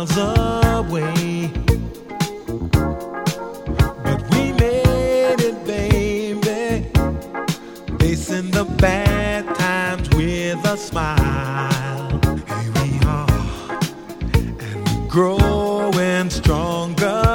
miles away. But we made it, baby, facing the bad times with a smile. Here we are, and we're growing stronger.